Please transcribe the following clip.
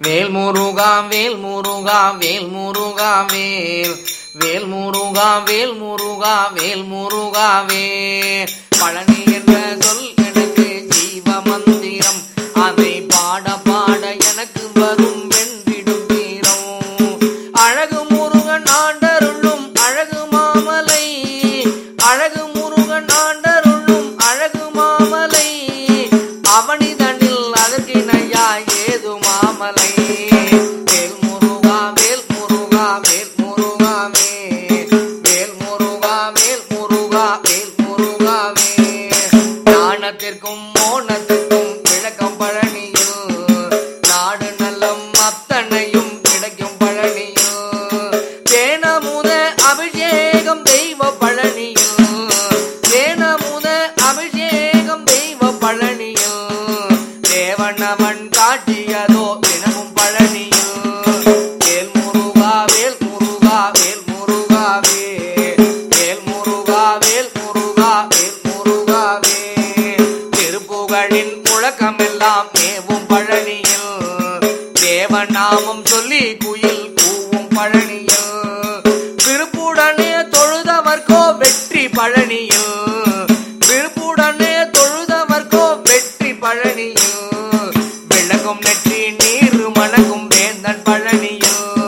வேல் முருகா வேல் முருகா வேல் முருகா வேல் வேல் முருகா வேல் முருகா வேல் முருகா வேல். பழனி என்ற சொல் எனக்கு ஜீவ மந்திரம், அதை பாட பாட எனக்கு வரும் வென்றிடும் தீரம். அழகு முருகன் ஆண்டருளும் அழகு மாமலை, அழகு முருகன் ஆண்டருளும் அழகு மாமலை, அவனிதனில் அதற்கிணையா ஏது மாமலை. வேல் முருகா வேல் முருகா வேல் முருகா வேல் வேல் முருகா வேல் முருகா வேல் முருகா வேல். ஞானத்திற்கும் மோனத்திற்கும் விளக்கம் பழனியில், நாடு நலம் அத்தனையும் கிடைக்கும் பழனியில். தேனமுத அபிஷேகம் தெய்வ பழனியில், தேனமுத அபிஷேகம் தெய்வ பழனியில். தேவனவன் காட்டியதோ தினமும் பழனியில். வேல் முருகா வேல் முருகா வேல் முருகா வேல் வேல் முருகா வேல் முருகா வேல் முருகா வேல். திருப்புகழின் முழக்கமெல்லாம் மேவும் பழனியில், தேவநாமம் சொல்லி குயில் கூவும் பழனியில். விருப்புடனே தொழுதவர்க்கோ வெற்றி பழனியில், விருப்புடனே தொழுதவர்க்கோ வெற்றி பழனியில். விளக்கும் நெற்றி நீர் மணக்கும் வேந்தன் பழனியில்.